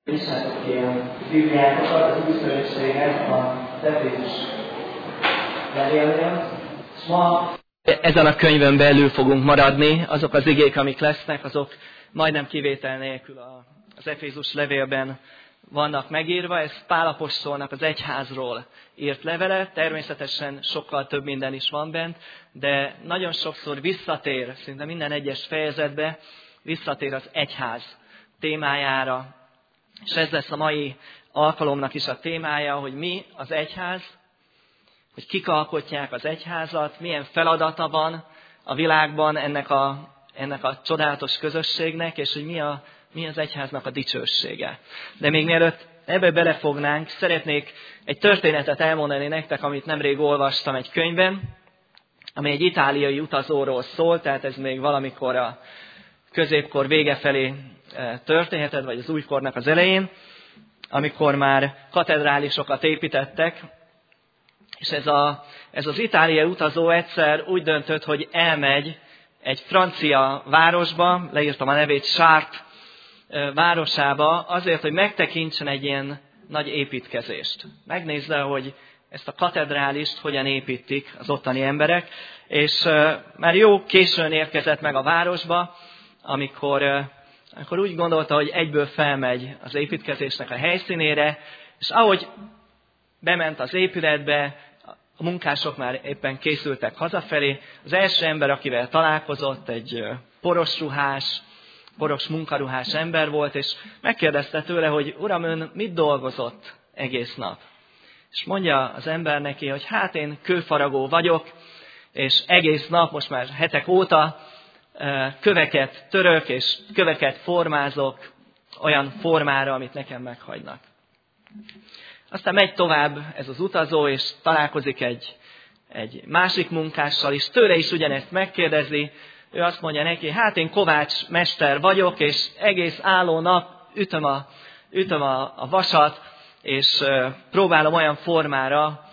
Visszátok ki a Bibliátokat, az Új Szövetséget, az Efézus levélnél. És ma ezen a könyvön belül fogunk maradni, azok az igék, amik lesznek, azok majdnem kivétel nélkül az Efézus levélben vannak megírva. Ez Pál apostolnak az egyházról írt levele, természetesen sokkal több minden is van bent, de nagyon sokszor visszatér, szinte minden egyes fejezetbe visszatér az egyház témájára. És ez lesz a mai alkalomnak is a témája, hogy mi az egyház, hogy kik alkotják az egyházat, milyen feladata van a világban ennek a csodálatos közösségnek, és hogy mi az egyháznak a dicsősége. De még mielőtt ebbe belefognánk, szeretnék egy történetet elmondani nektek, amit nemrég olvastam egy könyvben, ami egy itáliai utazóról szól, tehát ez még valamikor a középkor vége felé történhetett, vagy az újkornak az elején, amikor már katedrálisokat építettek, és ez az itáliai utazó egyszer úgy döntött, hogy elmegy egy francia városba, leírtam a nevét, Chartres városába, azért, hogy megtekintsen egy ilyen nagy építkezést. Megnézze, hogy ezt a katedrálist hogyan építik az ottani emberek, és már jó későn érkezett meg a városba, amikor úgy gondolta, hogy egyből felmegy az építkezésnek a helyszínére, és ahogy bement az épületbe, a munkások már éppen készültek hazafelé, az első ember, akivel találkozott, egy poros munkaruhás ember volt, és megkérdezte tőle, hogy uram, ön mit dolgozott egész nap? És mondja az ember neki, hogy hát én kőfaragó vagyok, és egész nap, most már hetek óta, köveket török, és köveket formázok olyan formára, amit nekem meghagynak. Aztán megy tovább ez az utazó, és találkozik egy másik munkással is, tőle is ugyanezt megkérdezi, ő azt mondja neki, hát én kovácsmester vagyok, és egész álló nap ütöm a vasat, és próbálom olyan formára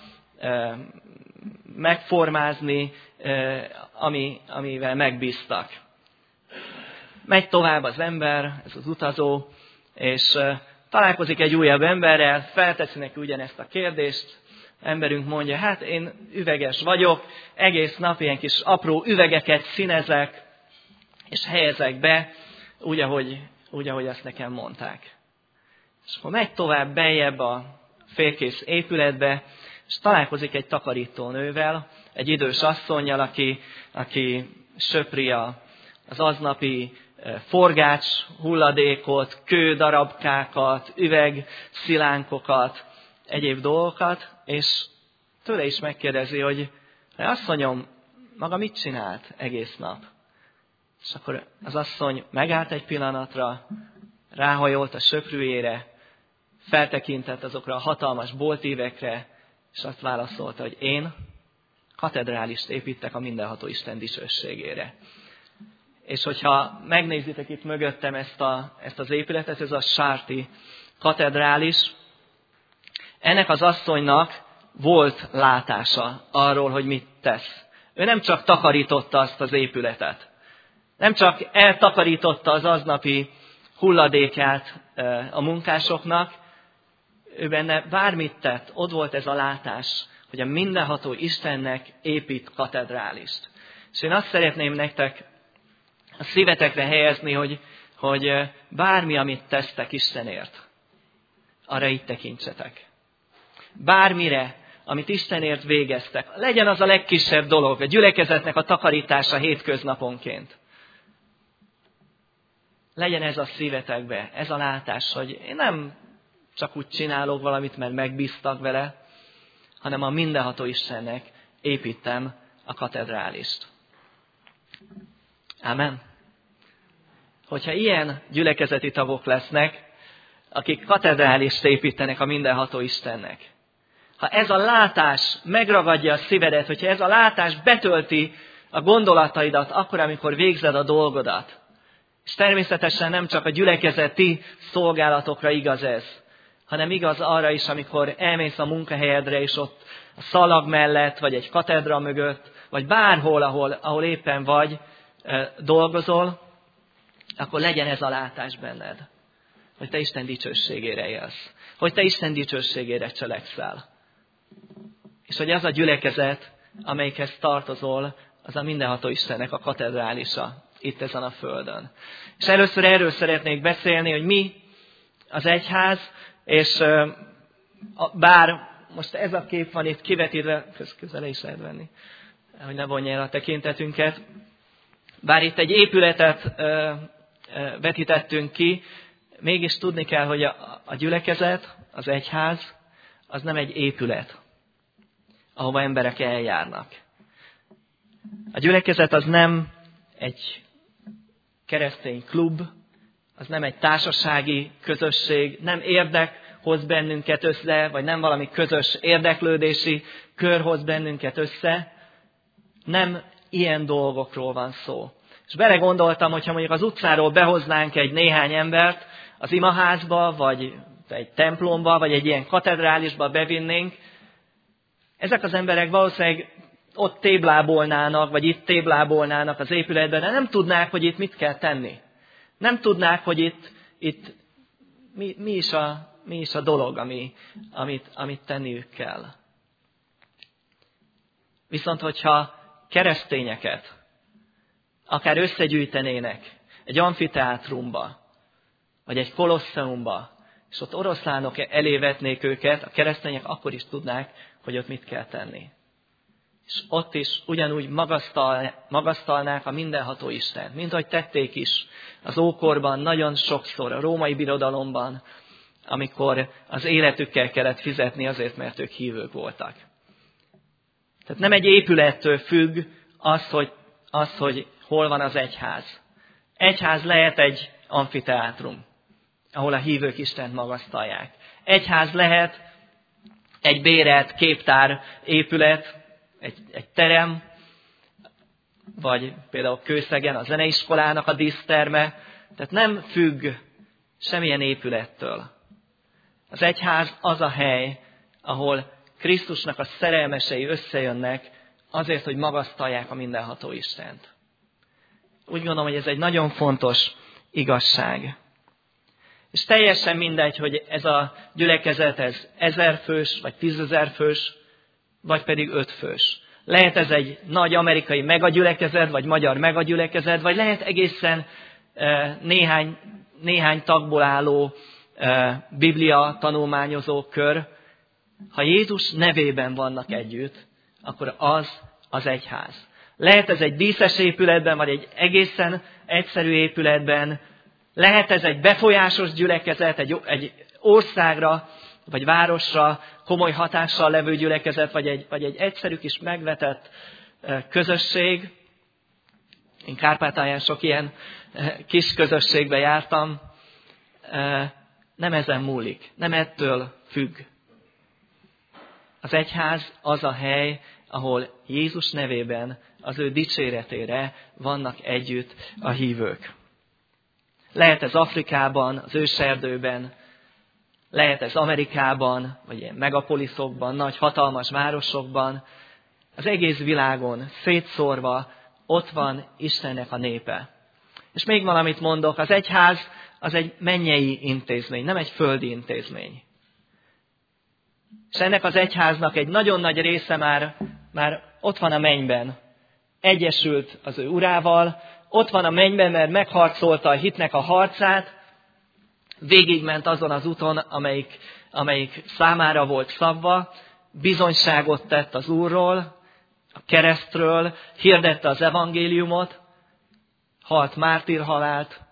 megformázni, amivel megbíztak. Megy tovább az ember, ez az utazó, és találkozik egy újabb emberrel, felteszi neki ugyanezt a kérdést. Emberünk mondja, hát én üveges vagyok, egész nap ilyen kis apró üvegeket színezek, és helyezek be, úgy, ahogy azt nekem mondták. És akkor megy tovább beljebb a félkész épületbe, és találkozik egy takarítónővel, egy idős asszonnyal, aki söpri az aznapi forgács hulladékot, kődarabkákat, üvegszilánkokat, egyéb dolgokat, és tőle is megkérdezi, hogy asszonyom, maga mit csinált egész nap? És akkor az asszony megállt egy pillanatra, ráhajolt a söprűjére, feltekintett azokra a hatalmas boltívekre, és azt válaszolta, hogy én katedrálist építek a mindenható Isten dicsőségére. És hogyha megnézitek itt mögöttem ezt az épületet, ez a Chartres katedrális, ennek az asszonynak volt látása arról, hogy mit tesz. Ő nem csak takarította azt az épületet, nem csak eltakarította az aznapi hulladékát a munkásoknak, ő benne bármit tett, ott volt ez a látás, hogy a mindenható Istennek épít katedrálist. És én azt szeretném nektek a szívetekre helyezni, hogy bármi, amit tesztek Istenért, arra így tekintsetek. Bármire, amit Istenért végeztek, legyen az a legkisebb dolog, a gyülekezetnek a takarítása hétköznaponként. Legyen ez a szívetekbe, ez a látás, hogy én nem csak úgy csinálok valamit, mert megbíztak vele, hanem a mindenható Istennek építem a katedrálist. Ámen. Hogyha ilyen gyülekezeti tagok lesznek, akik katedrálist építenek a mindenható Istennek, ha ez a látás megragadja a szívedet, hogyha ez a látás betölti a gondolataidat akkor, amikor végzed a dolgodat, és természetesen nem csak a gyülekezeti szolgálatokra igaz ez, hanem igaz arra is, amikor elmész a munkahelyedre, és ott a szalag mellett, vagy egy katedra mögött, vagy bárhol, ahol éppen vagy, dolgozol, akkor legyen ez a látás benned. hogy te Isten dicsőségére élsz. Hogy te Isten dicsőségére cselekszel. És hogy az a gyülekezet, amelyikhez tartozol, az a mindenható Istennek a katedrálisa itt ezen a földön. És először erről szeretnék beszélni, hogy mi az egyház, és bár most ez a kép van itt kivetítve, közele is lehet venni, hogy ne vonja el a tekintetünket, bár itt egy épületet vetítettünk ki, mégis tudni kell, hogy a gyülekezet, az egyház, az nem egy épület, ahova emberek eljárnak. A gyülekezet az nem egy keresztény klub, az nem egy társasági közösség, nem érdek hoz bennünket össze, vagy nem valami közös érdeklődési kör hoz bennünket össze. Nem ilyen dolgokról van szó. És belegondoltam, hogyha mondjuk az utcáról behoznánk egy néhány embert az imaházba, vagy egy templomba, vagy egy ilyen katedrálisba bevinnénk, ezek az emberek valószínűleg ott téblábolnának, vagy itt téblábolnának az épületben, de nem tudnák, hogy itt mit kell tenni. Nem tudnák, hogy itt mi is a dolog, amit tenniük kell. Viszont, hogyha keresztényeket akár összegyűjtenének egy amfiteátrumba, vagy egy kolosseumba, és ott oroszlánok elé vetnék őket, a keresztények akkor is tudnák, hogy ott mit kell tenni. És ott is ugyanúgy magasztalnák a mindenható Istent, mint ahogy tették is az ókorban, nagyon sokszor a római birodalomban, amikor az életükkel kellett fizetni azért, mert ők hívők voltak. Tehát nem egy épülettől függ az, hogy hol van az egyház. Egyház lehet egy amfiteátrum, ahol a hívők Istent magasztalják. Egyház lehet egy bérelt képtár épület, egy terem, vagy például Kőszegen a zeneiskolának a díszterme. Tehát nem függ semmilyen épülettől. Az egyház az a hely, ahol Krisztusnak a szerelmesei összejönnek azért, hogy magasztalják a mindenható Istent. Úgy gondolom, hogy ez egy nagyon fontos igazság. És teljesen mindegy, hogy ez a gyülekezet, ez 1000 fős, vagy 10 000 fős, vagy pedig 5 fős. Lehet ez egy nagy amerikai megagyülekezet, vagy magyar megagyülekezet, vagy lehet egészen néhány tagból álló Biblia tanulmányozó kör. Ha Jézus nevében vannak együtt, akkor az egyház. Lehet ez egy díszes épületben, vagy egy egészen egyszerű épületben. Lehet ez egy befolyásos gyülekezet, egy országra, vagy városra komoly hatással levő gyülekezet, vagy egy egyszerű kis megvetett közösség. Én Kárpátalján sok ilyen kis közösségbe jártam. Nem ezen múlik, nem ettől függ. Az egyház az a hely, ahol Jézus nevében, az ő dicséretére vannak együtt a hívők. Lehet ez Afrikában, az őserdőben, lehet ez Amerikában, vagy ilyen megapoliszokban, nagy hatalmas városokban. Az egész világon szétszórva ott van Istennek a népe. És még valamit mondok, az egyház az egy mennyei intézmény, nem egy földi intézmény. És ennek az egyháznak egy nagyon nagy része már ott van a mennyben. Egyesült az ő urával, ott van a mennyben, mert megharcolta a hitnek a harcát, végigment azon az úton, amelyik számára volt szabva, bizonyságot tett az Úrról, a keresztről, hirdette az evangéliumot, halt mártírhalált,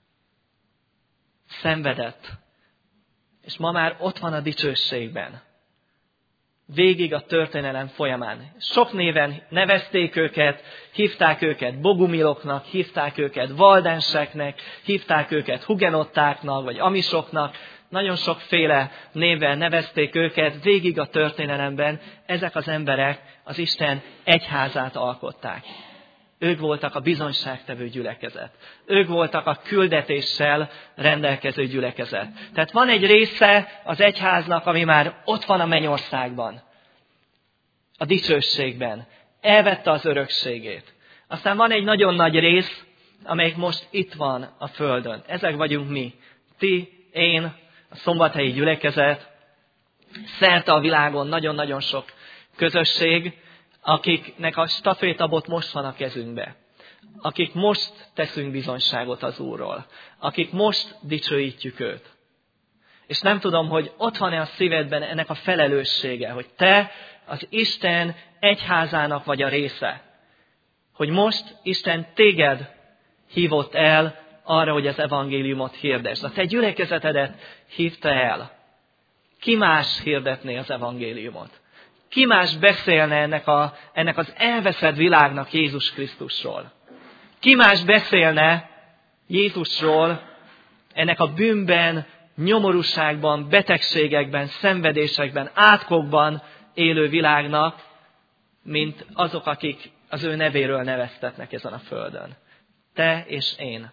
szenvedett, és ma már ott van a dicsőségben. Végig a történelem folyamán. Sok néven nevezték őket, hívták őket bogumiloknak, hívták őket valdenseknek, hívták őket hugenottáknak, vagy amisoknak. Nagyon sokféle néven nevezték őket, végig a történelemben ezek az emberek az Isten egyházát alkották. Ők voltak a bizonyságtevő gyülekezet. Ők voltak a küldetéssel rendelkező gyülekezet. Tehát van egy része az egyháznak, ami már ott van a mennyországban, a dicsőségben. Elvette az örökségét. Aztán van egy nagyon nagy rész, amelyik most itt van a földön. Ezek vagyunk mi. Ti én, a szombathelyi gyülekezet, szerte a világon nagyon-nagyon sok közösség, akiknek a stafétabot most van a kezünkbe. Akik most teszünk bizonyságot az Úrról. Akik most dicsőítjük őt. És nem tudom, hogy ott van-e a szívedben ennek a felelőssége, hogy te az Isten egyházának vagy a része. Hogy most Isten téged hívott el arra, hogy az evangéliumot hirdesd. A te gyülekezetedet hívta el. Ki más hirdetné az evangéliumot? Ki más beszélne ennek az elveszett világnak Jézus Krisztusról? Ki más beszélne Jézusról ennek a bűnben, nyomorúságban, betegségekben, szenvedésekben, átkokban élő világnak, mint azok, akik az ő nevéről neveztetnek ezen a földön. Te és én.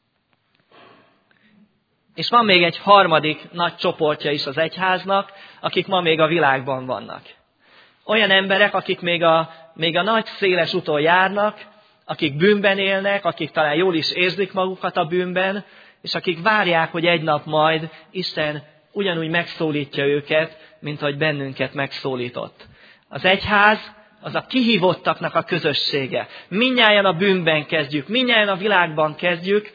És van még egy harmadik nagy csoportja is az egyháznak, akik ma még a világban vannak. Olyan emberek, akik még a nagy széles úton járnak, akik bűnben élnek, akik talán jól is érzik magukat a bűnben, és akik várják, hogy egy nap majd Isten ugyanúgy megszólítja őket, mint ahogy bennünket megszólított. Az egyház az a kihívottaknak a közössége. Mindnyájan a bűnben kezdjük, mindnyájan a világban kezdjük,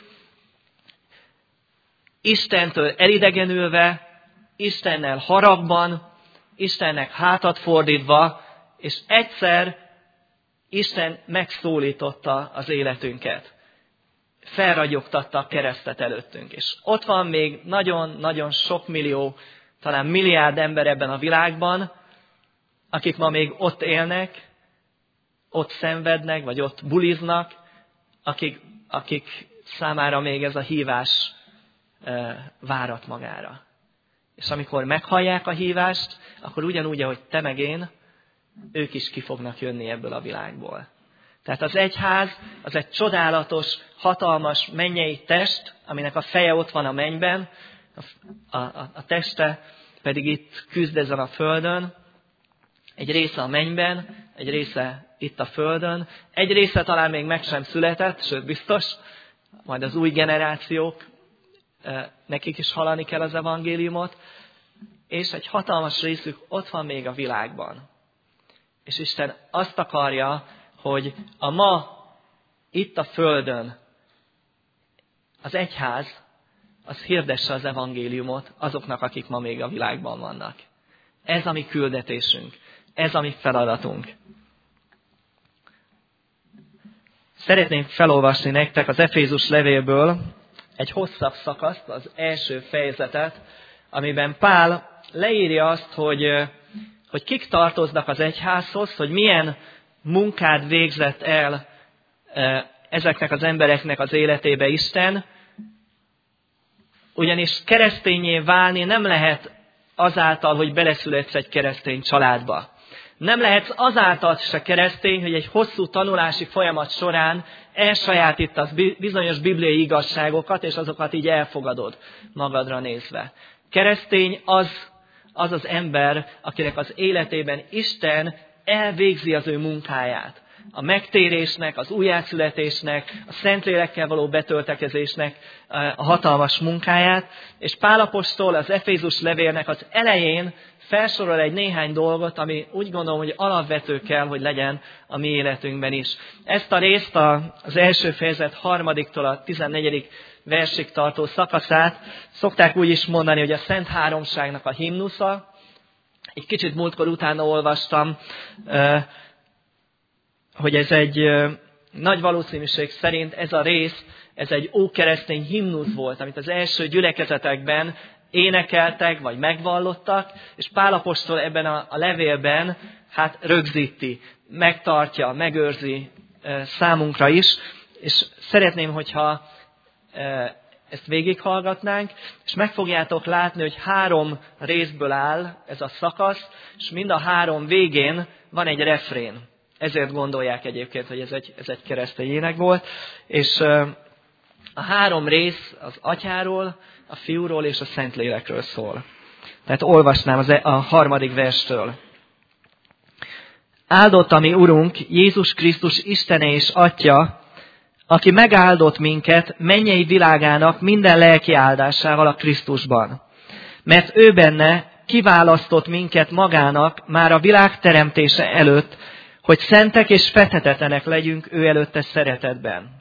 Istentől elidegenülve, Istennel haragban, Istennek hátat fordítva, és egyszer Isten megszólította az életünket. Felragyogtatta a keresztet előttünk. És ott van még nagyon-nagyon sok millió, talán milliárd ember ebben a világban, akik ma még ott élnek, ott szenvednek, vagy ott buliznak, akik számára még ez a hívás várat magára. És amikor meghallják a hívást, akkor ugyanúgy, ahogy te meg én, ők is ki fognak jönni ebből a világból. Tehát az egyház az egy csodálatos, hatalmas mennyei test, aminek a feje ott van a mennyben, a teste pedig itt küzd ezen a földön. Egy része a mennyben, egy része itt a földön. Egy része talán még meg sem született, sőt biztos, majd az új generációk, nekik is hallani kell az evangéliumot, és egy hatalmas részük ott van még a világban. És Isten azt akarja, hogy a ma itt a földön az egyház, az hirdesse az evangéliumot azoknak, akik ma még a világban vannak. Ez a mi küldetésünk, ez a mi feladatunk. Szeretném felolvasni nektek az Efézus levélből egy hosszabb szakaszt, az első fejezetet, amiben Pál leírja azt, hogy kik tartoznak az egyházhoz, hogy milyen munkát végzett el ezeknek az embereknek az életébe Isten, ugyanis kereszténnyé válni nem lehet azáltal, hogy beleszületsz egy keresztény családba. Nem lehetsz azáltal se keresztény, hogy egy hosszú tanulási folyamat során elsajátítasz bizonyos bibliai igazságokat, és azokat így elfogadod magadra nézve. Keresztény az ember, akinek az életében Isten elvégzi az ő munkáját. A megtérésnek, az újjászületésnek, a Szentlélekkel való betöltekezésnek a hatalmas munkáját. És Pál apostol az Efézus levélnek az elején felsorol egy néhány dolgot, ami úgy gondolom, hogy alapvető kell, hogy legyen a mi életünkben is. Ezt a részt az első fejezet 3-tól a 14. versig tartó szakaszát szokták úgy is mondani, hogy a Szent Háromságnak a himnusza. Egy kicsit múltkor utána olvastam, hogy ez egy nagy valószínűség szerint ez a rész, ez egy ókeresztény himnusz volt, amit az első gyülekezetekben énekeltek, vagy megvallottak, és Pál apostol ebben a levélben rögzíti, megtartja, megőrzi számunkra is, és szeretném, hogyha ezt végighallgatnánk, és meg fogjátok látni, hogy 3 részből áll ez a szakasz, és mind a 3 végén van egy refrén. Ezért gondolják egyébként, hogy ez egy keresztény ének volt. És a 3 rész az Atyáról, a Fiúról és a Szentlélekről szól. Tehát olvasnám a 3. verstől. Áldott a mi Urunk, Jézus Krisztus Istene és Atya, aki megáldott minket mennyei világának minden lelki áldásával a Krisztusban. Mert ő benne kiválasztott minket magának már a világ teremtése előtt, hogy szentek és fethetetlenek legyünk ő előtte szeretetben.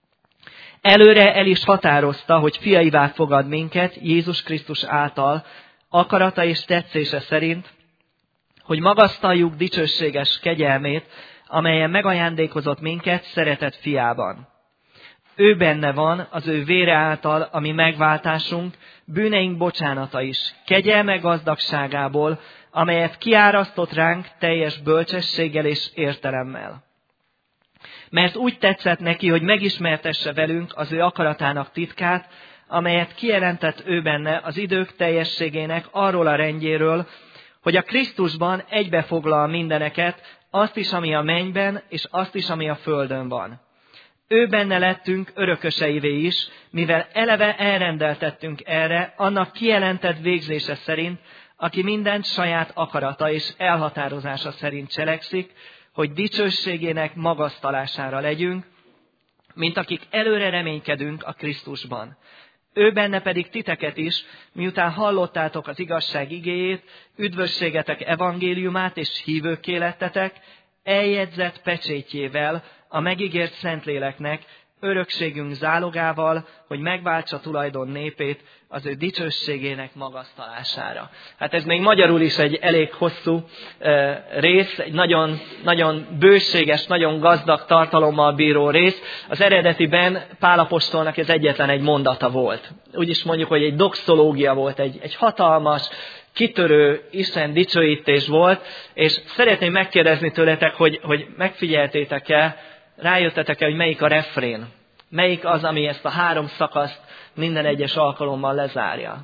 Előre el is határozta, hogy fiaivá fogad minket Jézus Krisztus által, akarata és tetszése szerint, hogy magasztaljuk dicsőséges kegyelmét, amelyen megajándékozott minket szeretett fiában. Ő benne van az ő vére által, ami megváltásunk, bűneink bocsánata is, kegyelme gazdagságából, amelyet kiárasztott ránk teljes bölcsességgel és értelemmel. Mert úgy tetszett neki, hogy megismertesse velünk az ő akaratának titkát, amelyet kijelentett ő benne az idők teljességének arról a rendjéről, hogy a Krisztusban egybefoglal mindeneket, azt is, ami a mennyben, és azt is, ami a földön van. Ő benne lettünk örököseivé is, mivel eleve elrendeltettünk erre, annak kijelentett végzése szerint, aki mindent saját akarata és elhatározása szerint cselekszik, hogy dicsőségének magasztalására legyünk, mint akik előre reménykedünk a Krisztusban. Ő benne pedig titeket is, miután hallottátok az igazság igéjét, üdvösségetek evangéliumát és hívőkké lettetek, eljegyzett pecsétjével, a megígért Szentléleknek, örökségünk zálogával, hogy megváltsa tulajdon népét az ő dicsőségének magasztalására. Hát ez még magyarul is egy elég hosszú rész, egy nagyon, nagyon bőséges, nagyon gazdag tartalommal bíró rész. Az eredetiben Pál apostolnak ez egyetlen egy mondata volt. Úgy is mondjuk, hogy egy doxológia volt, egy hatalmas, kitörő Isten dicsőítés volt, és szeretném megkérdezni tőletek, hogy megfigyeltétek-e, rájöttetek-e, hogy melyik a refrén? Melyik az, ami ezt a 3 szakaszt minden egyes alkalommal lezárja?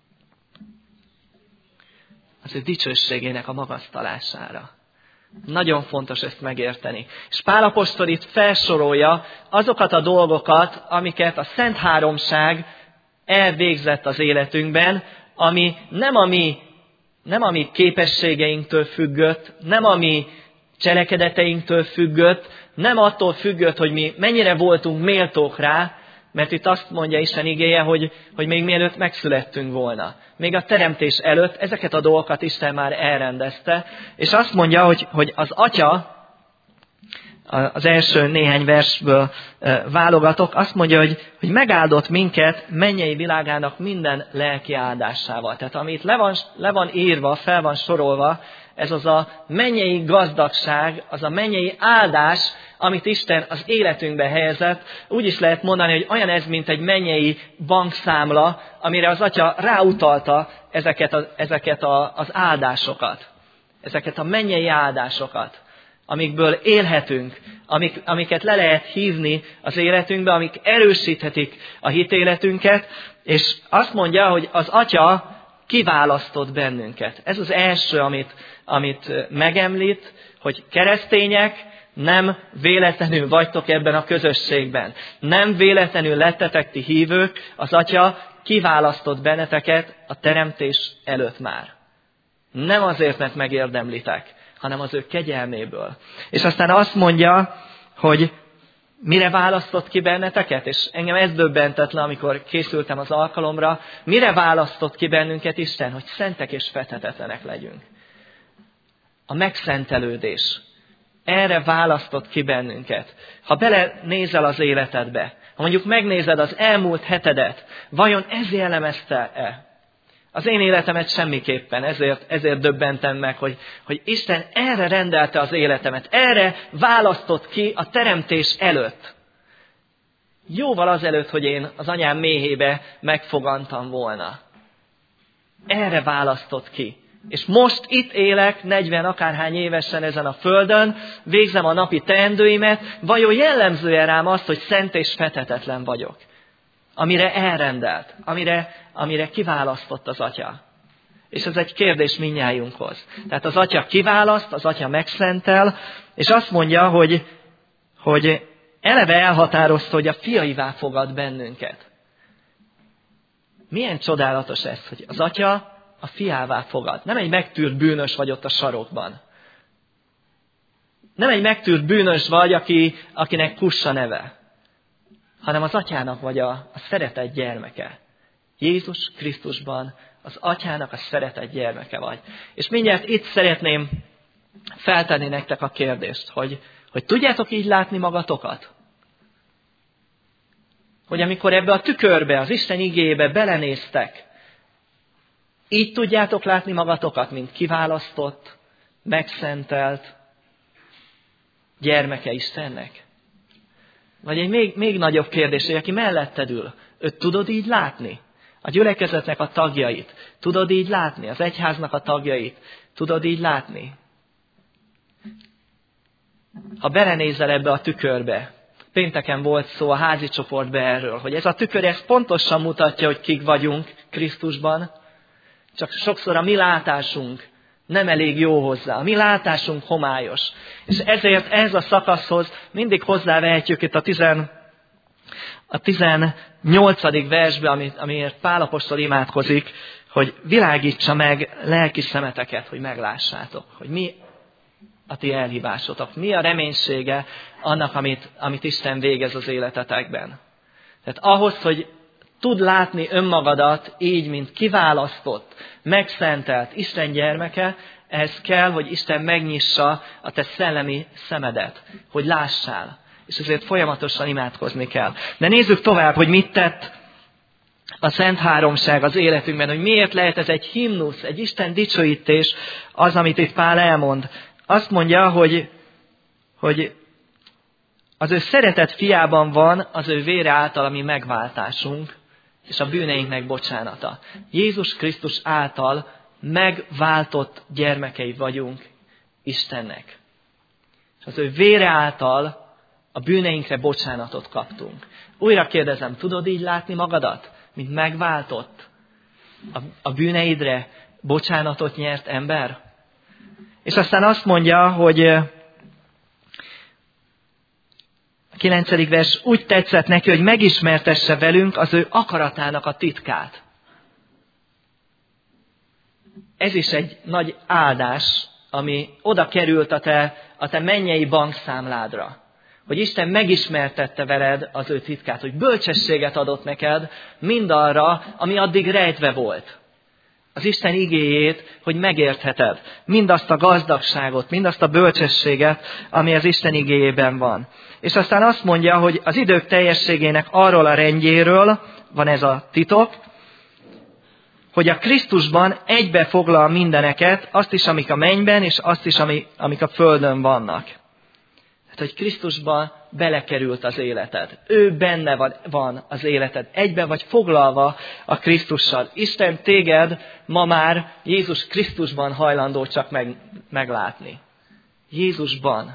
Az ő dicsőségének a magasztalására. Nagyon fontos ezt megérteni. És Pál apostol itt felsorolja azokat a dolgokat, amiket a Szent Háromság elvégzett az életünkben, ami nem a mi képességeinktől függött, nem a mi cselekedeteinktől függött, nem attól függött, hogy mi mennyire voltunk méltók rá, mert itt azt mondja Isten igéje, hogy még mielőtt megszülettünk volna. Még a teremtés előtt ezeket a dolgokat Isten már elrendezte, és azt mondja, hogy az Atya, az első néhány versből válogatok, azt mondja, hogy megáldott minket mennyei világának minden lelki áldásával. Tehát amit le van írva, fel van sorolva, ez az a mennyei gazdagság, az a mennyei áldás, amit Isten az életünkbe helyezett. Úgy is lehet mondani, hogy olyan ez, mint egy mennyei bankszámla, amire az Atya ráutalta ezeket az áldásokat. Ezeket a mennyei áldásokat, amikből élhetünk, amiket le lehet hívni az életünkbe, amik erősíthetik a hitéletünket, és azt mondja, hogy az Atya kiválasztott bennünket. Ez az első, amit megemlít, hogy keresztények, nem véletlenül vagytok ebben a közösségben. Nem véletlenül lettetek ti hívők, az Atya kiválasztott benneteket a teremtés előtt már. Nem azért, mert megérdemlitek, hanem az ő kegyelméből. És aztán azt mondja, hogy mire választott ki benneteket, és engem ez döbbentett le, amikor készültem az alkalomra, mire választott ki bennünket Isten, hogy szentek és fethetetlenek legyünk. A megszentelődés. Erre választott ki bennünket. Ha belenézel az életedbe, ha mondjuk megnézed az elmúlt hetedet, vajon ez jellemezte-e? Az én életemet semmiképpen, ezért döbbentem meg, hogy Isten erre rendelte az életemet, erre választott ki a teremtés előtt. Jóval azelőtt, hogy én az anyám méhébe megfogantam volna. Erre választott ki. És most itt élek, 40 akárhány évesen ezen a földön, végzem a napi teendőimet, vajon jellemző-e rám azt, hogy szent és fethetetlen vagyok? Amire elrendelt, amire kiválasztott az Atya. És ez egy kérdés mindnyájunkhoz. Tehát az Atya kiválaszt, az Atya megszentel, és azt mondja, hogy eleve elhatározta, hogy a fiaivá fogad bennünket. Milyen csodálatos ez, hogy az Atya a fiává fogad. Nem egy megtűrt bűnös vagy ott a sarokban. Nem egy megtűrt bűnös vagy, akinek Kussa neve. hanem az Atyának vagy a szeretett gyermeke. Jézus Krisztusban az Atyának a szeretett gyermeke vagy. És mindjárt itt szeretném feltenni nektek a kérdést, hogy tudjátok így látni magatokat? Hogy amikor ebbe a tükörbe, az Isten igéjébe belenéztek, így tudjátok látni magatokat, mint kiválasztott, megszentelt gyermeke Istennek? Vagy egy még nagyobb kérdés, hogy aki melletted ül, őt tudod így látni? A gyülekezetnek a tagjait tudod így látni? Az egyháznak a tagjait tudod így látni? Ha belenézel ebbe a tükörbe, pénteken volt szó a házi csoportban erről, hogy ez a tükör ez pontosan mutatja, hogy kik vagyunk Krisztusban, csak sokszor a mi látásunk nem elég jó hozzá, a mi látásunk homályos. És ezért ez a szakaszhoz mindig hozzávehetjük itt a 18. versbe, amiért Pál apostol imádkozik, hogy világítsa meg lelki szemeteket, hogy meglássátok, hogy mi a ti elhívásotok, mi a reménysége annak, amit Isten végez az életetekben. Tehát ahhoz, hogy tud látni önmagadat így, mint kiválasztott, megszentelt Isten gyermeke, ehhez kell, hogy Isten megnyissa a te szellemi szemedet, hogy lássál. És ezért folyamatosan imádkozni kell. De nézzük tovább, hogy mit tett a Szent Háromság az életünkben, hogy miért lehet ez egy himnusz, egy Isten dicsőítés, az, amit itt Pál elmond. Azt mondja, hogy az ő szeretett fiában van az ő vére által a mi megváltásunk, és a bűneinknek bocsánata. Jézus Krisztus által megváltott gyermekei vagyunk Istennek. És az ő vére által a bűneinkre bocsánatot kaptunk. Újra kérdezem, tudod így látni magadat, mint megváltott, a bűneidre bocsánatot nyert ember? És aztán azt mondja, hogy a 9. vers úgy tetszett neki, hogy megismertesse velünk az ő akaratának a titkát. Ez is egy nagy áldás, ami oda került a te mennyei bankszámládra. Hogy Isten megismertette veled az ő titkát, hogy bölcsességet adott neked mindarra, ami addig rejtve volt. Az Isten igéjét, hogy megértheted mindazt a gazdagságot, mindazt a bölcsességet, ami az Isten igéjében van. És aztán azt mondja, hogy az idők teljességének arról a rendjéről van ez a titok, hogy a Krisztusban egybe foglal mindeneket, azt is, amik a mennyben, és azt is, amik a földön vannak. Tehát, hogy Krisztusban belekerült az életed. Ő benne van az életed. Egybe vagy foglalva a Krisztussal. Isten téged ma már Jézus Krisztusban hajlandó csak meglátni. Jézusban.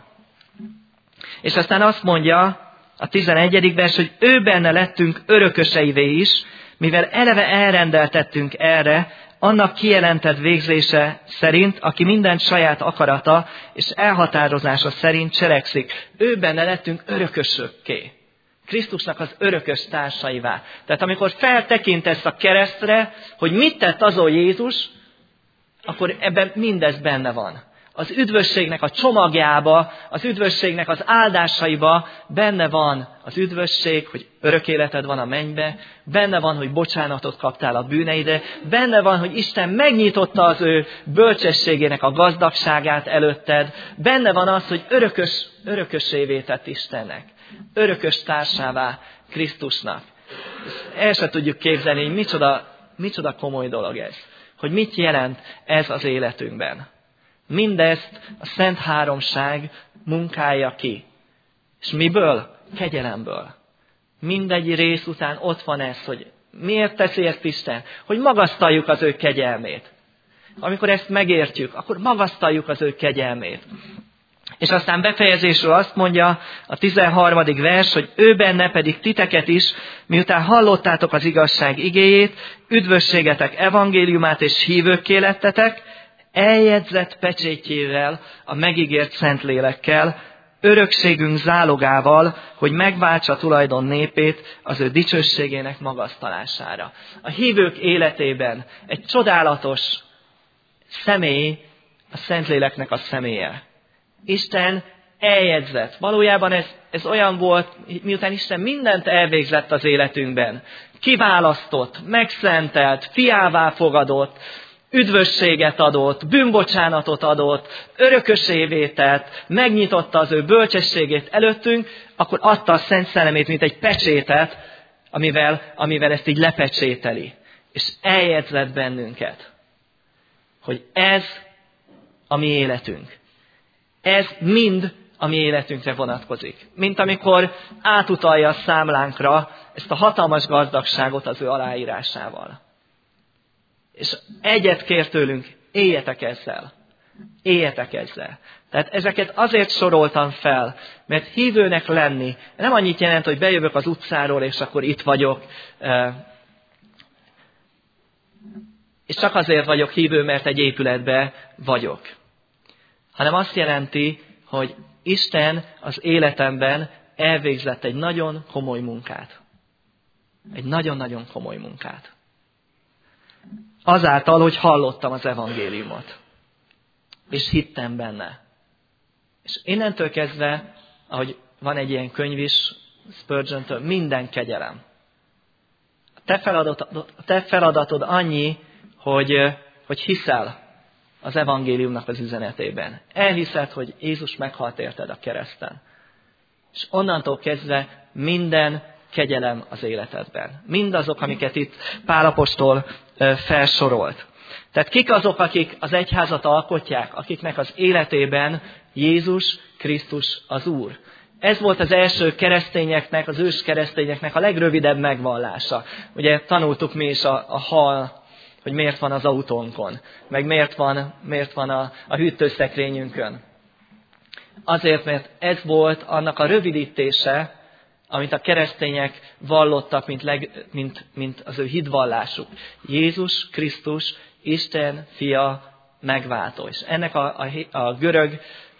És aztán azt mondja a 11. vers, hogy ő benne lettünk örököseivé is, mivel eleve elrendeltettünk erre, annak kijelentett végzése szerint, aki mindent saját akarata és elhatározása szerint cselekszik. Ő benne lettünk örökösökké. Krisztusnak az örökös társaivá. Tehát amikor feltekintesz a keresztre, hogy mit tett azon Jézus, akkor ebben mindez benne van. Az üdvösségnek a csomagjába, az üdvösségnek az áldásaiba benne van az üdvösség, hogy örök életed van a mennybe, benne van, hogy bocsánatot kaptál a bűneidre, benne van, hogy Isten megnyitotta az ő bölcsességének a gazdagságát előtted, benne van az, hogy örökösévé tett Istennek, örökös társává Krisztusnak. El sem tudjuk képzelni, hogy micsoda komoly dolog ez, hogy mit jelent ez az életünkben. Mindezt a Szent Háromság munkálja ki. És miből? Kegyelemből. Mindegy rész után ott van ez, hogy miért teszi ezt Isten? Hogy magasztaljuk az ő kegyelmét. Amikor ezt megértjük, akkor magasztaljuk az ő kegyelmét. És aztán befejezésről azt mondja a 13. vers, hogy ő benne pedig titeket is, miután hallottátok az igazság igéjét, üdvösségetek evangéliumát és hívőkké lettetek, eljegyzett pecsétjével, a megígért Szentlélekkel, örökségünk zálogával, hogy megváltsa tulajdon népét az ő dicsőségének magasztalására. A hívők életében egy csodálatos személy a Szentléleknek a személye. Isten eljegyzett. Valójában ez olyan volt, miután Isten mindent elvégzett az életünkben. Kiválasztott, megszentelt, fiává fogadott, üdvösséget adott, bűnbocsánatot adott, örökösévé tett, megnyitotta az ő bölcsességét előttünk, akkor adta a Szent Szellemét, mint egy pecsétet, amivel ezt így lepecsételi. És eljegyzett bennünket, hogy ez a mi életünk. Ez mind a mi életünkre vonatkozik. Mint amikor átutalja a számlánkra ezt a hatalmas gazdagságot az ő aláírásával. És egyet kér tőlünk, éljetek ezzel. Éljetek ezzel. Tehát ezeket azért soroltam fel, mert hívőnek lenni nem annyit jelent, hogy bejövök az utcáról, és akkor itt vagyok, és csak azért vagyok hívő, mert egy épületben vagyok. Hanem azt jelenti, hogy Isten az életemben elvégzett egy nagyon komoly munkát. Egy nagyon-nagyon komoly munkát. Azáltal, hogy hallottam az evangéliumot. És hittem benne. És innentől kezdve, ahogy van egy ilyen könyv is, Spurgeon-től, minden kegyelem. A te feladatod annyi, hogy hiszel az evangéliumnak az üzenetében. Elhiszed, hogy Jézus meghalt érted a kereszten. És onnantól kezdve minden kegyelem az életedben. Mindazok, amiket itt Pál apostol felsorolt. Tehát kik azok, akik az egyházat alkotják, akiknek az életében Jézus Krisztus az Úr. Ez volt az első keresztényeknek, az ős keresztényeknek a legrövidebb megvallása. Ugye tanultuk mi is a hal, hogy miért van az autónkon, meg miért van a hűtőszekrényünkön. Azért, mert ez volt annak a rövidítése, amit a keresztények vallottak, mint az ő hitvallásuk. Jézus Krisztus, Isten fia, megváltó. És ennek a görög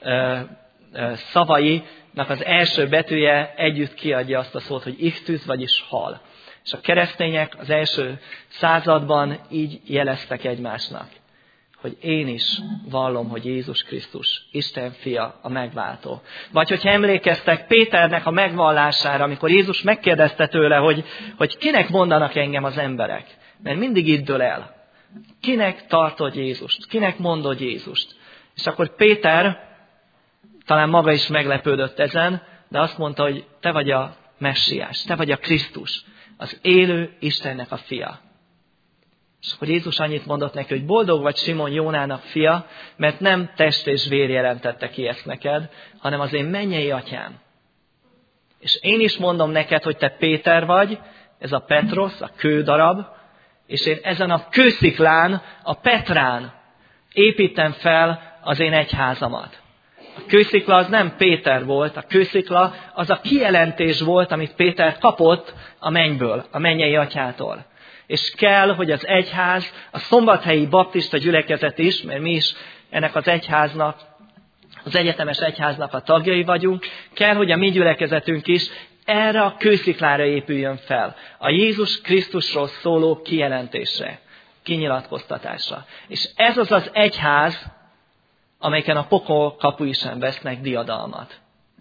szavainak az első betűje együtt kiadja azt a szót, hogy ichtüz, vagyis hal. És a keresztények az első században így jeleztek egymásnak, hogy én is vallom, hogy Jézus Krisztus, Isten fia, a megváltó. Vagy hogyha emlékeztek Péternek a megvallására, amikor Jézus megkérdezte tőle, hogy kinek mondanak engem az emberek. Mert mindig itt dől el. Kinek tartod Jézust? Kinek mondod Jézust? És akkor Péter talán maga is meglepődött ezen, de azt mondta, hogy te vagy a messiás, te vagy a Krisztus, az élő Istennek a fia. És akkor Jézus annyit mondott neki, hogy boldog vagy Simon Jónának fia, mert nem test és vér jelentette ki ezt neked, hanem az én mennyei atyám. És én is mondom neked, hogy te Péter vagy, ez a Petros, a kődarab, és én ezen a kősziklán, a Petrán építem fel az én egyházamat. A kőszikla az nem Péter volt, a kőszikla az a kijelentés volt, amit Péter kapott a mennyből, a mennyei atyától. És kell, hogy az egyház, a szombathelyi baptista gyülekezet is, mert mi is ennek az egyháznak, az egyetemes egyháznak a tagjai vagyunk, kell, hogy a mi gyülekezetünk is erre a kősziklára épüljön fel. A Jézus Krisztusról szóló kijelentésre, kinyilatkoztatásra. És ez az az egyház, amelyiken a pokol kapui sem vesznek diadalmat.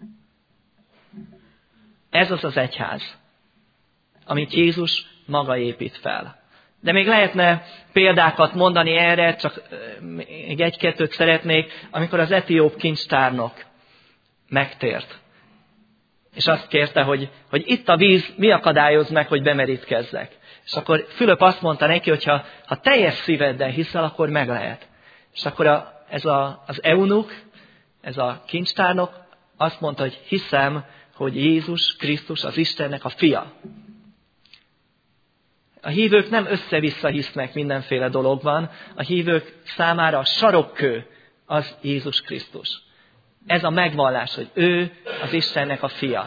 Ez az az egyház, amit Jézus maga épít fel. De még lehetne példákat mondani erre, csak még egy-kettőt szeretnék, amikor az etióp kincstárnok megtért. És azt kérte, hogy itt a víz, mi akadályoz meg, hogy bemerítkezzek. És akkor Fülöp azt mondta neki, hogy ha teljes szíveddel hiszel, akkor meg lehet. És akkor az eunuk, ez a kincstárnok azt mondta, hogy hiszem, hogy Jézus Krisztus az Istennek a fia. A hívők nem össze-vissza hisznek mindenféle dologban, a hívők számára a sarokkő az Jézus Krisztus. Ez a megvallás, hogy ő az Istennek a fia.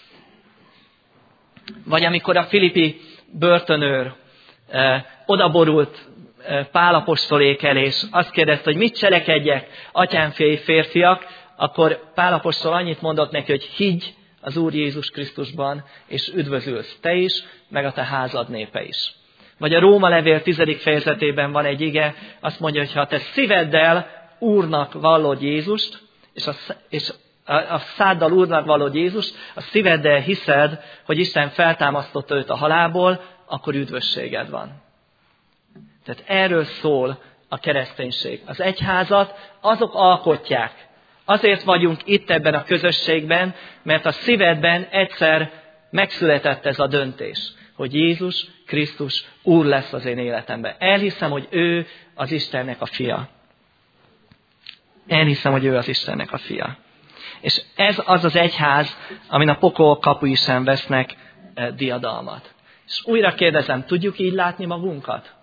Vagy amikor a filippi börtönőr odaborult Pál apostolék elé, és azt kérdezte, hogy mit cselekedjek, atyámfiai férfiak, akkor Pál apostol annyit mondott neki, hogy higgy az Úr Jézus Krisztusban, és üdvözülsz te is, meg a te házad népe is. Vagy a Róma levél 10. fejezetében van egy ige, azt mondja, hogy ha te szíveddel Úrnak vallod Jézust, és a száddal Úrnak vallod Jézust, a szíveddel hiszed, hogy Isten feltámasztotta őt a halálból, akkor üdvösséged van. Tehát erről szól a kereszténység. Az egyházat azok alkotják. Azért vagyunk itt ebben a közösségben, mert a szívedben egyszer megszületett ez a döntés, hogy Jézus Krisztus Úr lesz az én életemben. Elhiszem, hogy ő az Istennek a fia. Elhiszem, hogy ő az Istennek a fia. És ez az az egyház, amin a pokol kapui sem vesznek diadalmat. És újra kérdezem, tudjuk így látni magunkat?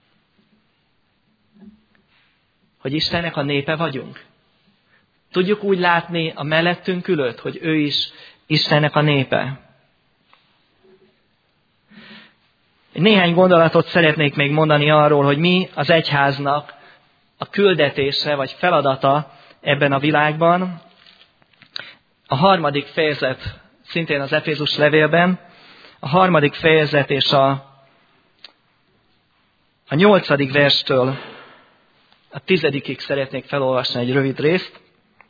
Hogy Istennek a népe vagyunk? Tudjuk úgy látni a mellettünk ülőt, hogy ő is Istennek a népe? Néhány gondolatot szeretnék még mondani arról, hogy mi az egyháznak a küldetése vagy feladata ebben a világban. A 3. fejezet, szintén az Efézus levélben, a 3. fejezet és a 8. verstől a 10. szeretnék felolvasni egy rövid részt.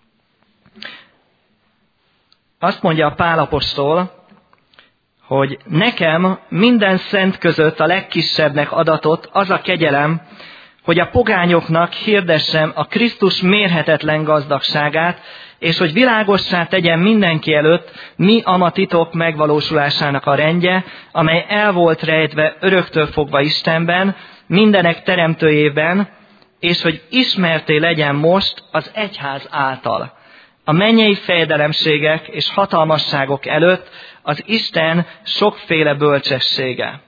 Azt mondja a Pál apostol, hogy nekem minden szent között a legkisebbnek adatott az a kegyelem, hogy a pogányoknak hirdessem a Krisztus mérhetetlen gazdagságát, és hogy világossá tegyem mindenki előtt, mi a titok megvalósulásának a rendje, amely el volt rejtve öröktől fogva Istenben, mindenek teremtőjében, és hogy ismerté legyen most az egyház által. A mennyei fejedelemségek és hatalmasságok előtt az Isten sokféle bölcsessége.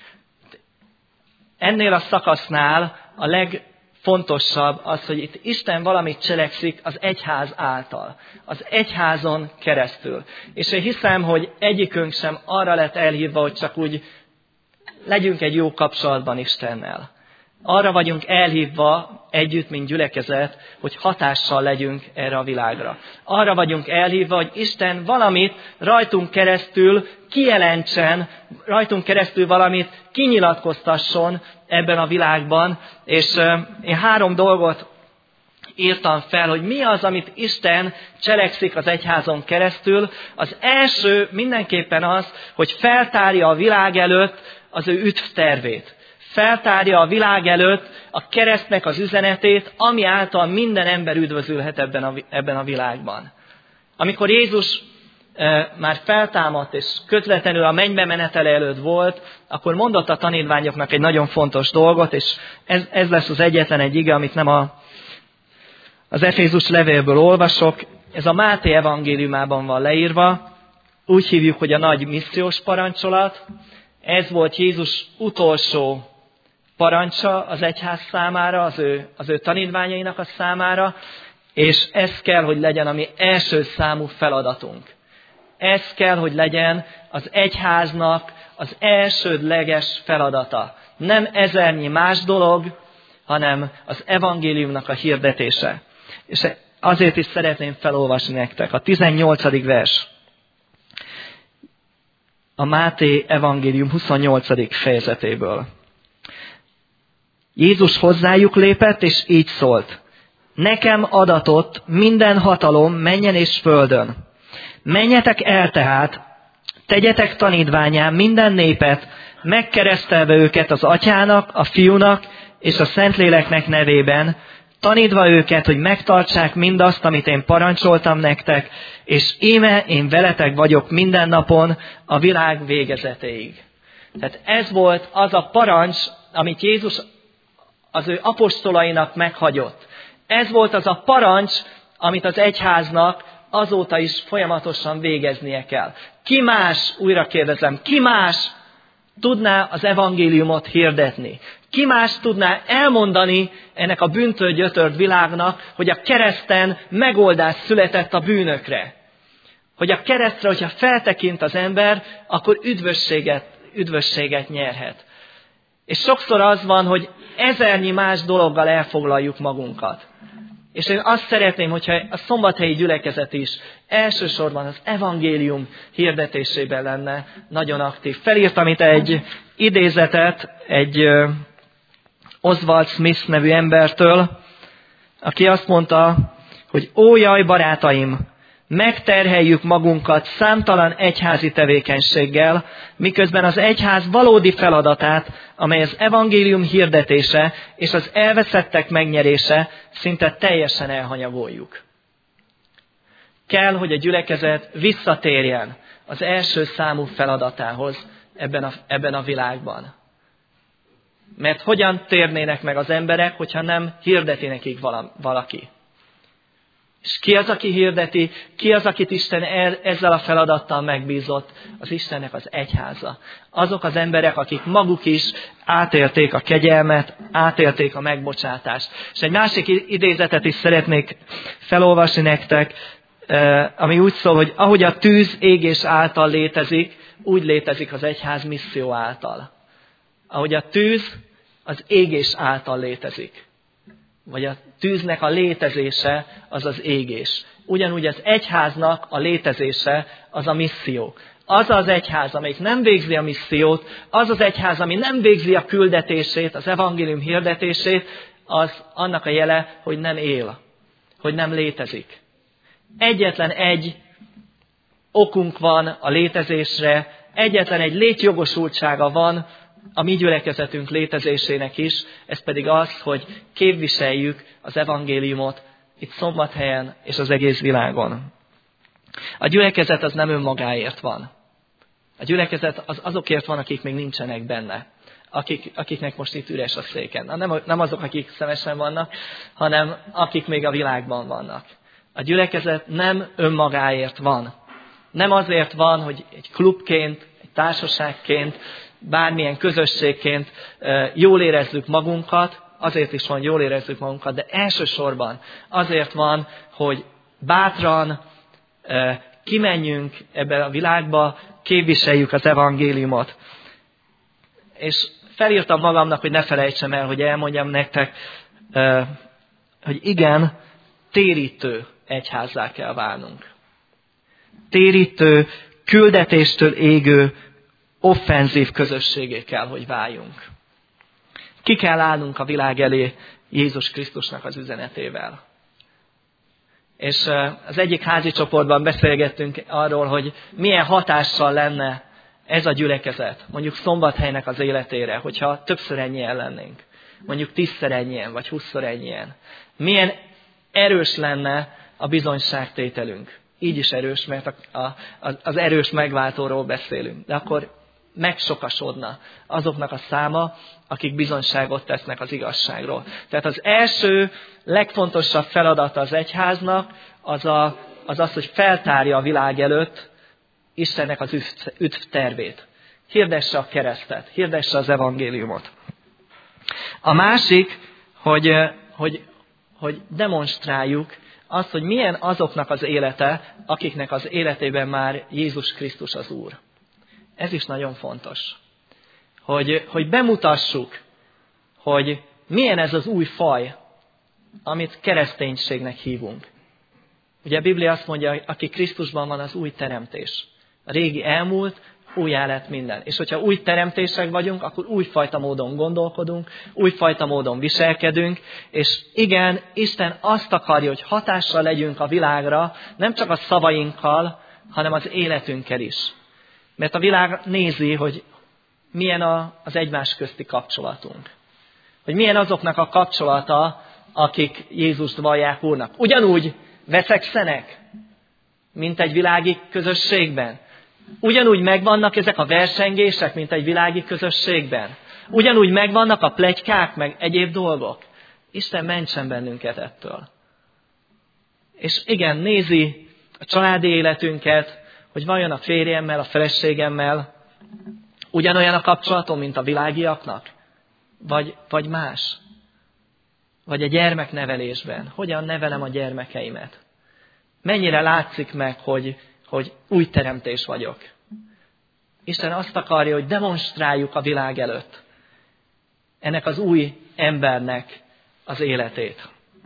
Ennél a szakasznál a legfontosabb az, hogy itt Isten valamit cselekszik az egyház által, az egyházon keresztül. És én hiszem, hogy egyikünk sem arra lett elhívva, hogy csak úgy legyünk egy jó kapcsolatban Istennel. Arra vagyunk elhívva együtt, mint gyülekezet, hogy hatással legyünk erre a világra. Arra vagyunk elhívva, hogy Isten valamit rajtunk keresztül kijelentsen, rajtunk keresztül valamit kinyilatkoztasson ebben a világban. És én 3 dolgot írtam fel, hogy mi az, amit Isten cselekszik az egyházon keresztül. Az első mindenképpen az, hogy feltárja a világ előtt az ő üdvtervét. Feltárja a világ előtt a keresztnek az üzenetét, ami által minden ember üdvözülhet ebben a világban. Amikor Jézus már feltámadt és közvetlenül a mennybe menetele előtt volt, akkor mondott a tanítványoknak egy nagyon fontos dolgot, és ez lesz az egyetlen egy ige, amit nem az Efézus levélből olvasok. Ez a Máté evangéliumában van leírva. Úgy hívjuk, hogy a nagy missziós parancsolat. Ez volt Jézus utolsó parancsa az egyház számára, az ő tanítványainak a számára, és ez kell, hogy legyen a mi első számú feladatunk. Ez kell, hogy legyen az egyháznak az elsődleges feladata. Nem ezernyi más dolog, hanem az evangéliumnak a hirdetése. És azért is szeretném felolvasni nektek a 18. vers. A Máté evangélium 28. fejezetéből. Jézus hozzájuk lépett, és így szólt. Nekem adatott minden hatalom mennyen és földön. Menjetek el tehát, tegyetek tanítvánnyá minden népet, megkeresztelve őket az Atyának, a Fiúnak és a Szentléleknek nevében, tanítva őket, hogy megtartsák mindazt, amit én parancsoltam nektek, és íme én veletek vagyok minden napon a világ végezetéig. Tehát ez volt az a parancs, amit Jézus az ő apostolainak meghagyott. Ez volt az a parancs, amit az egyháznak azóta is folyamatosan végeznie kell. Ki más, újra kérdezem, ki más tudná az evangéliumot hirdetni? Ki más tudná elmondani ennek a bűntől gyötört világnak, hogy a kereszten megoldás született a bűnökre? Hogy a keresztre, hogyha feltekint az ember, akkor üdvösséget nyerhet. És sokszor az van, hogy ezernyi más dologgal elfoglaljuk magunkat. És én azt szeretném, hogyha a szombathelyi gyülekezet is elsősorban az evangélium hirdetésében lenne nagyon aktív. Felírtam itt egy idézetet egy Oswald Smith nevű embertől, aki azt mondta, hogy ó jaj barátaim, megterheljük magunkat számtalan egyházi tevékenységgel, miközben az egyház valódi feladatát, amely az evangélium hirdetése és az elveszettek megnyerése, szinte teljesen elhanyagoljuk. Kell, hogy a gyülekezet visszatérjen az első számú feladatához ebben a világban. Mert hogyan térnének meg az emberek, hogyha nem hirdeti nekik valaki? És ki az, aki hirdeti? Ki az, akit Isten ezzel a feladattal megbízott? Az Istennek az egyháza. Azok az emberek, akik maguk is átélték a kegyelmet, átélték a megbocsátást. És egy másik idézetet is szeretnék felolvasni nektek, ami úgy szól, hogy ahogy a tűz égés által létezik, úgy létezik az egyház misszió által. Ahogy a tűz az égés által létezik. Vagy a tűznek a létezése az az égés. Ugyanúgy az egyháznak a létezése az a misszió. Az az egyház, amelyik nem végzi a missziót, az az egyház, ami nem végzi a küldetését, az evangélium hirdetését, az annak a jele, hogy nem él, hogy nem létezik. Egyetlen egy okunk van a létezésre, egyetlen egy létjogosultsága van a mi gyülekezetünk létezésének is, ez pedig az, hogy képviseljük az evangéliumot itt Szombathelyen és az egész világon. A gyülekezet az nem önmagáért van. A gyülekezet az azokért van, akik még nincsenek benne. Akiknek most itt üres a széken. Nem azok, akik szemesen vannak, hanem akik még a világban vannak. A gyülekezet nem önmagáért van. Nem azért van, hogy egy klubként, egy társaságként, bármilyen közösségként jól érezzük magunkat, azért is van, jól érezzük magunkat, de elsősorban azért van, hogy bátran kimenjünk ebbe a világba, képviseljük az evangéliumot. És felírtam magamnak, hogy ne felejtsem el, hogy elmondjam nektek, hogy igen, térítő egyházzá kell válnunk. Térítő, küldetéstől égő, offenzív közösségé kell, hogy váljunk. Ki kell állnunk a világ elé Jézus Krisztusnak az üzenetével. És az egyik házi csoportban beszélgettünk arról, hogy milyen hatással lenne ez a gyülekezet, mondjuk Szombathelynek az életére, hogyha többször ennyien lennénk. Mondjuk 10-szer ennyien, vagy 20-szor ennyien. Milyen erős lenne a bizonyságtételünk. Így is erős, mert az erős megváltóról beszélünk. De akkor megsokasodna azoknak a száma, akik bizonyságot tesznek az igazságról. Tehát az első, legfontosabb feladata az egyháznak az, hogy feltárja a világ előtt Istennek az üdvtervét. Hirdesse a keresztet, hirdesse az evangéliumot. A másik, hogy demonstráljuk azt, hogy milyen azoknak az élete, akiknek az életében már Jézus Krisztus az Úr. Ez is nagyon fontos. Hogy bemutassuk, hogy milyen ez az új faj, amit kereszténységnek hívunk. Ugye a Biblia azt mondja, aki Krisztusban van, az új teremtés. A régi elmúlt, újjá lett minden. És hogyha új teremtések vagyunk, akkor újfajta módon gondolkodunk, újfajta módon viselkedünk, és igen, Isten azt akarja, hogy hatással legyünk a világra, nem csak a szavainkkal, hanem az életünkkel is. Mert a világ nézi, hogy milyen az egymás közti kapcsolatunk. Hogy milyen azoknak a kapcsolata, akik Jézust vallják Úrnak. Ugyanúgy veszekszenek, mint egy világi közösségben. Ugyanúgy megvannak ezek a versengések, mint egy világi közösségben. Ugyanúgy megvannak a pletykák, meg egyéb dolgok. Isten mentsen bennünket ettől. És igen, nézi a családi életünket, hogy vajon a férjemmel, a feleségemmel ugyanolyan a kapcsolatom, mint a világiaknak? Vagy más? Vagy a gyermeknevelésben? Hogyan nevelem a gyermekeimet? Mennyire látszik meg, hogy új teremtés vagyok? Isten azt akarja, hogy demonstráljuk a világ előtt ennek az új embernek az életét.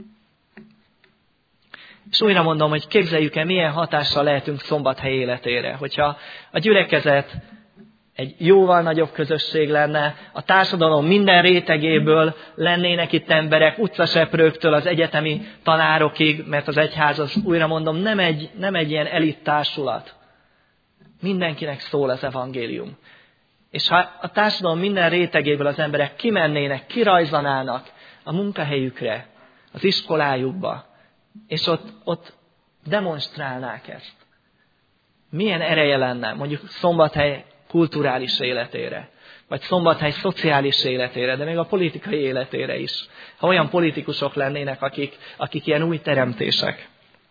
És újra mondom, hogy képzeljük el, milyen hatással lehetünk Szombathely életére. Hogyha a gyülekezet egy jóval nagyobb közösség lenne, a társadalom minden rétegéből lennének itt emberek, utcaseprőktől az egyetemi tanárokig, mert az egyház, az, újra mondom, nem egy ilyen elit társulat. Mindenkinek szól az evangélium. És ha a társadalom minden rétegéből az emberek kimennének, kirajzanának a munkahelyükre, az iskolájukba, és ott demonstrálnák ezt. Milyen ereje lenne mondjuk Szombathely kulturális életére, vagy Szombathely szociális életére, de még a politikai életére is. Ha olyan politikusok lennének, akik ilyen új teremtések.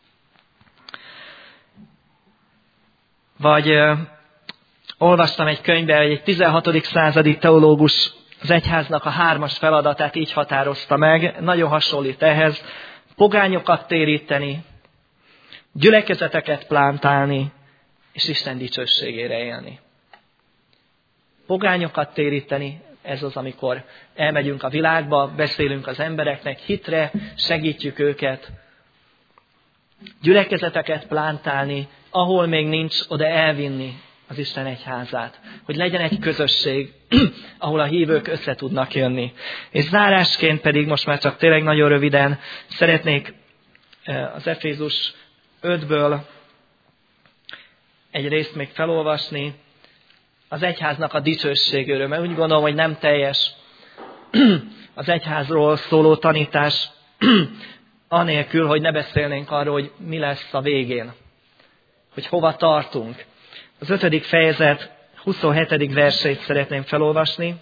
Vagy olvastam egy könyvben, hogy egy 16. századi teológus az egyháznak a 3 feladatát így határozta meg, nagyon hasonlít ehhez: pogányokat téríteni, gyülekezeteket plántálni, és Isten dicsőségére élni. Pogányokat téríteni, ez az, amikor elmegyünk a világba, beszélünk az embereknek hitre, segítjük őket. Gyülekezeteket plántálni, ahol még nincs, oda elvinni az Isten egyházát. Hogy legyen egy közösség, ahol a hívők össze tudnak jönni. És zárásként pedig most már csak tényleg nagyon röviden szeretnék az Efézus 5-ből egy részt még felolvasni, az egyháznak a dicsőségéről, mert úgy gondolom, hogy nem teljes az egyházról szóló tanítás, anélkül, hogy ne beszélnénk arról, hogy mi lesz a végén, hogy hova tartunk. Az 5. fejezet 27. versét szeretném felolvasni,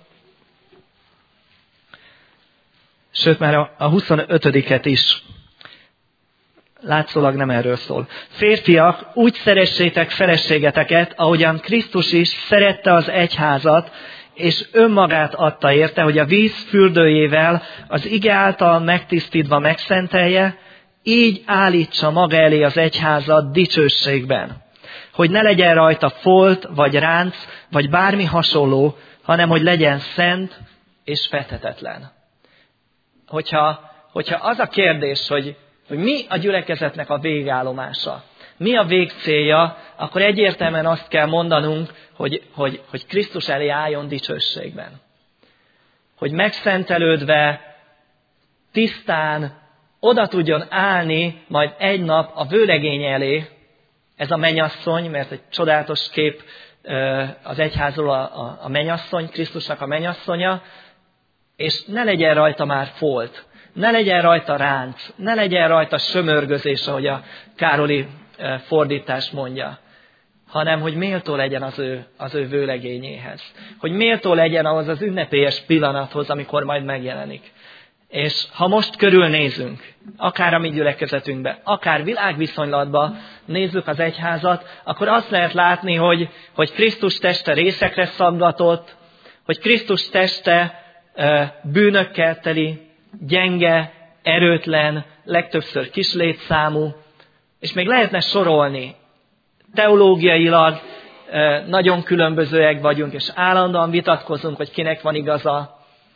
sőt már a 25. is. Látszólag nem erről szól. Férfiak, úgy szeressétek feleségeteket, ahogyan Krisztus is szerette az egyházat, és önmagát adta érte, hogy a víz fürdőjével az ige által megtisztítva megszentelje, így állítsa maga elé az egyházat dicsőségben. Hogy ne legyen rajta folt, vagy ránc, vagy bármi hasonló, hanem hogy legyen szent és fethetetlen. Hogyha az a kérdés, hogy mi a gyülekezetnek a végállomása, mi a végcélja, akkor egyértelműen azt kell mondanunk, hogy Krisztus elé álljon dicsőségben. Hogy megszentelődve, tisztán oda tudjon állni majd egy nap a vőlegény elé, ez a mennyasszony, mert egy csodálatos kép az egyházról a mennyasszony, Krisztusnak a mennyasszonya, és ne legyen rajta már folt, ne legyen rajta ránc, ne legyen rajta sömörgözés, ahogy a Károli fordítás mondja, hanem hogy méltó legyen az ő vőlegényéhez. Hogy méltó legyen ahhoz az ünnepélyes pillanathoz, amikor majd megjelenik. És ha most körülnézünk, akár a mi gyülekezetünkbe, akár világviszonylatban nézzük az egyházat, akkor azt lehet látni, hogy Krisztus teste részekre szabdatott, hogy Krisztus teste bűnökkel teli, gyenge, erőtlen, legtöbbször kislétszámú, és még lehetne sorolni. Teológiailag nagyon különbözőek vagyunk, és állandóan vitatkozunk, hogy kinek van igaza,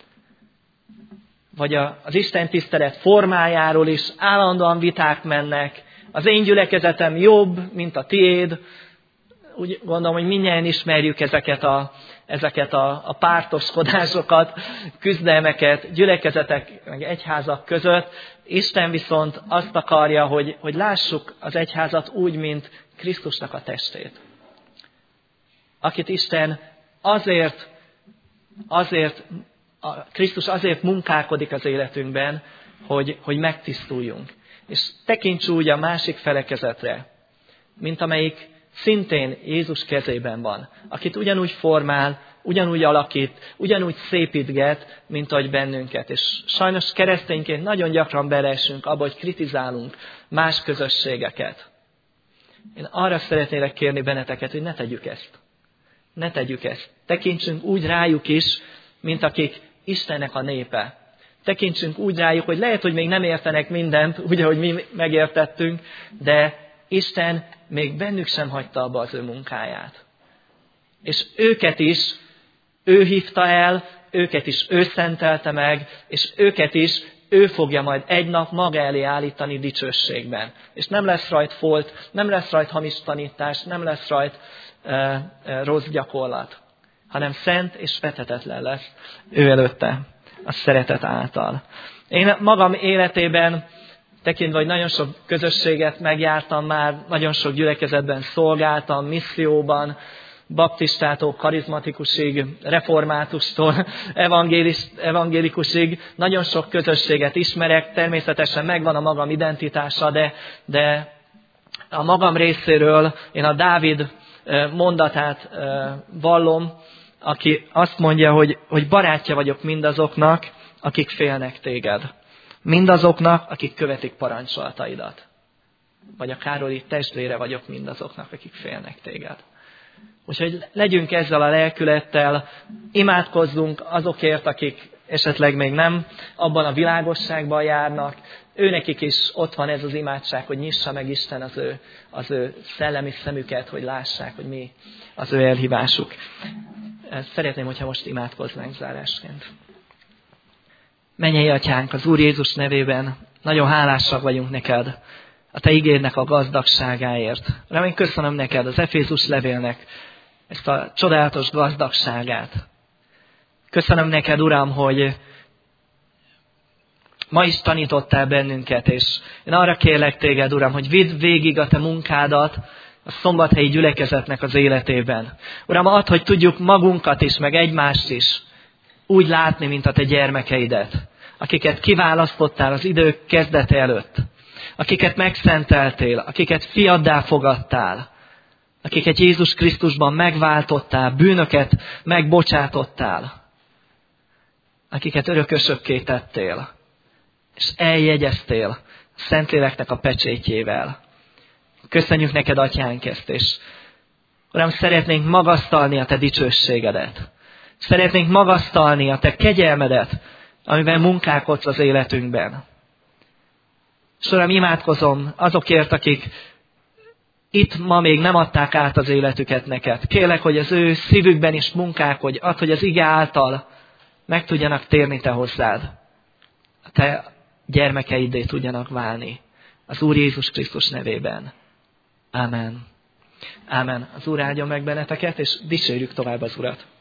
vagy az Isten tisztelet formájáról is állandóan viták mennek. Az én gyülekezetem jobb, mint a tiéd. Úgy gondolom, hogy mindjárt ismerjük ezeket a pártoskodásokat, küzdelmeket, gyülekezetek, meg egyházak között. Isten viszont azt akarja, hogy lássuk az egyházat úgy, mint Krisztusnak a testét. Akit Isten Krisztus azért munkálkodik az életünkben, hogy megtisztuljunk. És tekints úgy a másik felekezetre, mint amelyik szintén Jézus kezében van, akit ugyanúgy formál, ugyanúgy alakít, ugyanúgy szépítget, mint ahogy bennünket. És sajnos keresztényként nagyon gyakran beleesünk abba, hogy kritizálunk más közösségeket. Én arra szeretnélek kérni benneteket, hogy ne tegyük ezt. Ne tegyük ezt. Tekintsünk úgy rájuk is, mint akik Istennek a népe. Tekintsünk úgy rájuk, hogy lehet, hogy még nem értenek mindent, úgy, ahogy mi megértettünk, de Isten még bennük sem hagyta abba az ő munkáját. És őket is ő hívta el, őket is ő szentelte meg, és őket is ő fogja majd egy nap maga elé állítani dicsőségben. És nem lesz rajt folt, nem lesz rajt hamis tanítás, nem lesz rajt rossz gyakorlat. hanem szent és fethetetlen lesz ő előtte a szeretet által. Én magam életében tekintve, hogy nagyon sok közösséget megjártam már, nagyon sok gyülekezetben szolgáltam, misszióban, baptistától, karizmatikusig, reformátustól, evangélikusig, nagyon sok közösséget ismerek, természetesen megvan a magam identitása, de a magam részéről én a Dávid mondatát vallom, aki azt mondja, hogy barátja vagyok mindazoknak, akik félnek téged. Mindazoknak, akik követik parancsolataidat. Vagy a Károli testvére vagyok mindazoknak, akik félnek téged. Úgyhogy legyünk ezzel a lelkülettel, imádkozzunk azokért, akik esetleg még nem abban a világosságban járnak. Őnekik is ott van ez az imádság, hogy nyissa meg Isten az ő szellemi szemüket, hogy lássák, hogy mi az ő elhívásuk. Szeretném, hogyha most imádkoznánk zárásként. Mennyei Atyánk, az Úr Jézus nevében nagyon hálásak vagyunk neked a Te igédnek a gazdagságáért. Uram, én köszönöm neked az Efézus levélnek ezt a csodálatos gazdagságát. Köszönöm neked, Uram, hogy ma is tanítottál bennünket, és én arra kérlek téged, Uram, hogy vidd végig a Te munkádat a szombathelyi gyülekezetnek az életében. Uram, add, hogy tudjuk magunkat is, meg egymást is úgy látni, mint a Te gyermekeidet, akiket kiválasztottál az idők kezdete előtt, akiket megszenteltél, akiket fiaddá fogadtál, akiket Jézus Krisztusban megváltottál, bűnöket megbocsátottál, akiket örökösökké tettél, és eljegyeztél a Szentléleknek a pecsétjével. Köszönjük neked, Atyánk, ezt, és Uram, szeretnénk magasztalni a Te dicsőségedet. Szeretnénk magasztalni a Te kegyelmedet, amivel munkálkodsz az életünkben. És Uram, imádkozom azokért, akik itt ma még nem adták át az életüket neked. Kérlek, hogy az ő szívükben is munkálkodj, add, hogy az ige által meg tudjanak térni Te hozzád. A Te gyermekeiddé tudjanak válni. Az Úr Jézus Krisztus nevében. Ámen. Ámen. Az Úr áldjon meg benneteket, és dicsérjük tovább az Urat.